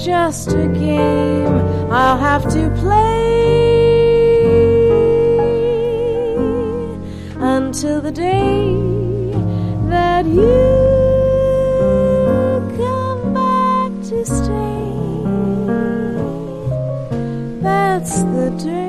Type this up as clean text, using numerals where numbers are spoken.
just a game I'll have to play until the day that you come back to stay. That's the day